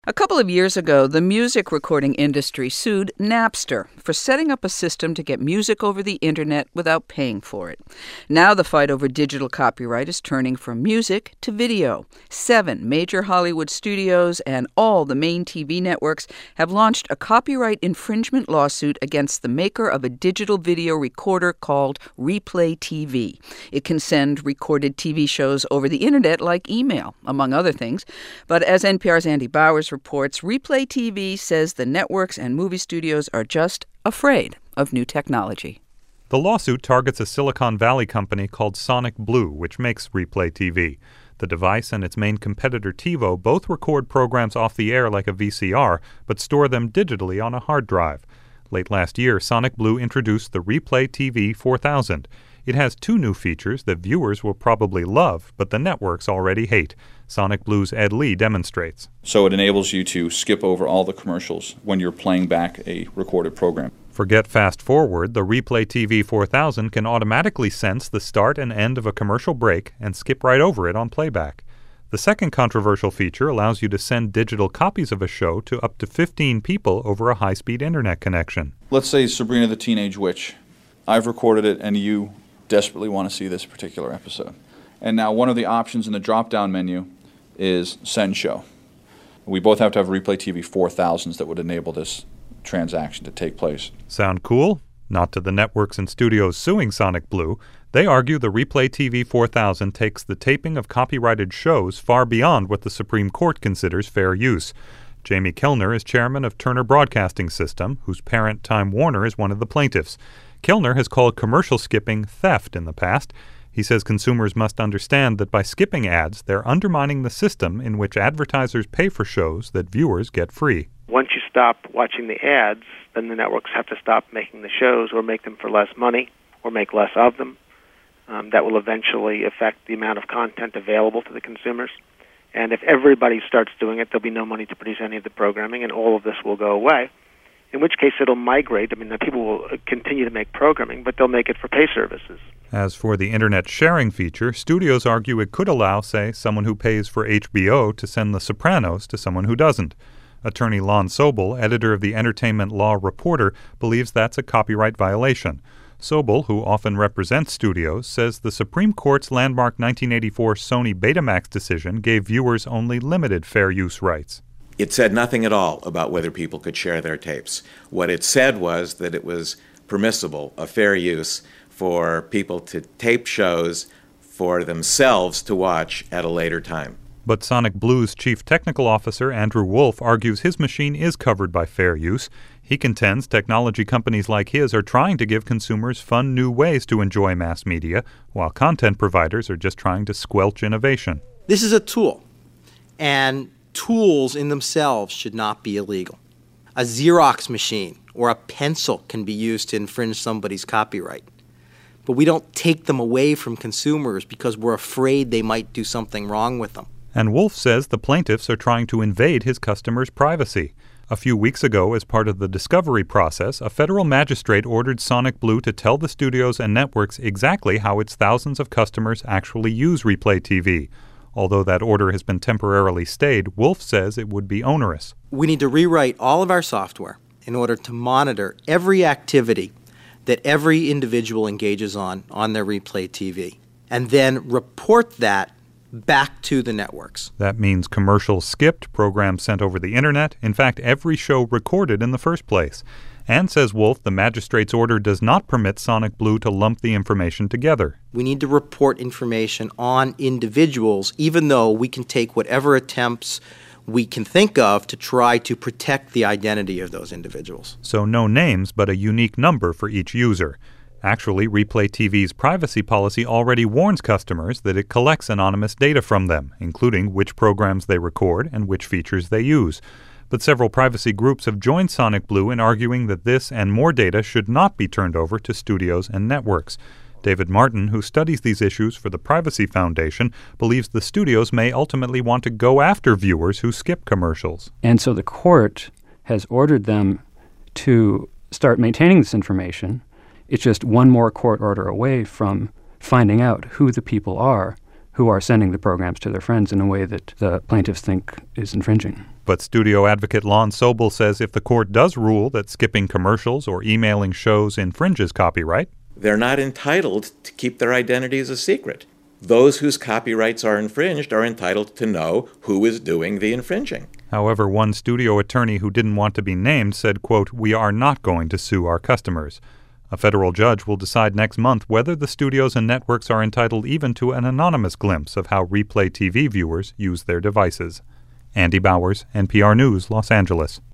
A couple of years ago, the music recording industry sued Napster for setting up a system to get music over the internet without paying for it. Now the fight over digital copyright is turning from music to video. 7 major Hollywood studios and all the main TV networks have launched a copyright infringement lawsuit against the maker of a digital video recorder called Replay TV. It can send recorded TV shows over the internet like email, among other things. But as NPR's Andy Bowers reports, Replay TV says the networks and movie studios are just afraid of new technology. The lawsuit targets a Silicon Valley company called Sonic Blue, which makes Replay TV. The device and its main competitor TiVo both record programs off the air like a VCR, but store them digitally on a hard drive. Late last year, Sonic Blue introduced the Replay TV 4000. It has 2 new features that viewers will probably love, but the networks already hate. Sonic Blue's Ed Lee demonstrates. So it enables you to skip over all the commercials when you're playing back a recorded program. Forget fast forward, the Replay TV 4000 can automatically sense the start and end of a commercial break and skip right over it on playback. The second controversial feature allows you to send digital copies of a show to up to 15 people over a high-speed internet connection. Let's say Sabrina the Teenage Witch. I've recorded it and you desperately want to see this particular episode. And now one of the options in the drop-down menu is Send Show. We both have to have Replay TV 4000s that would enable this transaction to take place. Sound cool? Not to the networks and studios suing Sonic Blue. They argue the Replay TV 4000 takes the taping of copyrighted shows far beyond what the Supreme Court considers fair use. Jamie Kellner is chairman of Turner Broadcasting System, whose parent Time Warner is one of the plaintiffs. Kellner has called commercial skipping theft in the past. He says consumers must understand that by skipping ads, they're undermining the system in which advertisers pay for shows that viewers get free. Once you stop watching the ads, then the networks have to stop making the shows or make them for less money or make less of them. That will eventually affect the amount of content available to the consumers. And if everybody starts doing it, there'll be no money to produce any of the programming, and all of this will go away. In which case it'll migrate. The people will continue to make programming, but they'll make it for pay services. As for the internet sharing feature, studios argue it could allow, say, someone who pays for HBO to send The Sopranos to someone who doesn't. Attorney Lon Sobel, editor of the Entertainment Law Reporter, believes that's a copyright violation. Sobel, who often represents studios, says the Supreme Court's landmark 1984 Sony Betamax decision gave viewers only limited fair use rights. It said nothing at all about whether people could share their tapes. What it said was that it was permissible, a fair use, for people to tape shows for themselves to watch at a later time. But Sonic Blue's chief technical officer, Andrew Wolf, argues his machine is covered by fair use. He contends technology companies like his are trying to give consumers fun new ways to enjoy mass media, while content providers are just trying to squelch innovation. This is a tool, and tools in themselves should not be illegal. A Xerox machine or a pencil can be used to infringe somebody's copyright. But we don't take them away from consumers because we're afraid they might do something wrong with them. And Wolf says the plaintiffs are trying to invade his customers' privacy. A few weeks ago, as part of the discovery process, a federal magistrate ordered Sonic Blue to tell the studios and networks exactly how its thousands of customers actually use Replay TV. Although that order has been temporarily stayed, Wolf says it would be onerous. We need to rewrite all of our software in order to monitor every activity that every individual engages on their Replay TV, and then report that back to the networks. That means commercials skipped, programs sent over the internet, in fact, every show recorded in the first place. And, says Wolf, the magistrate's order does not permit Sonic Blue to lump the information together. We need to report information on individuals, even though we can take whatever attempts we can think of to try to protect the identity of those individuals. So no names, but a unique number for each user. Actually, Replay TV's privacy policy already warns customers that it collects anonymous data from them, including which programs they record and which features they use. But several privacy groups have joined Sonic Blue in arguing that this and more data should not be turned over to studios and networks. David Martin, who studies these issues for the Privacy Foundation, believes the studios may ultimately want to go after viewers who skip commercials. And so the court has ordered them to start maintaining this information. It's just one more court order away from finding out who the people are who are sending the programs to their friends in a way that the plaintiffs think is infringing. But studio advocate Lon Sobel says if the court does rule that skipping commercials or emailing shows infringes copyright, they're not entitled to keep their identities a secret. Those whose copyrights are infringed are entitled to know who is doing the infringing. However, one studio attorney who didn't want to be named said, quote, "We are not going to sue our customers." A federal judge will decide next month whether the studios and networks are entitled even to an anonymous glimpse of how Replay TV viewers use their devices. Andy Bowers, NPR News, Los Angeles.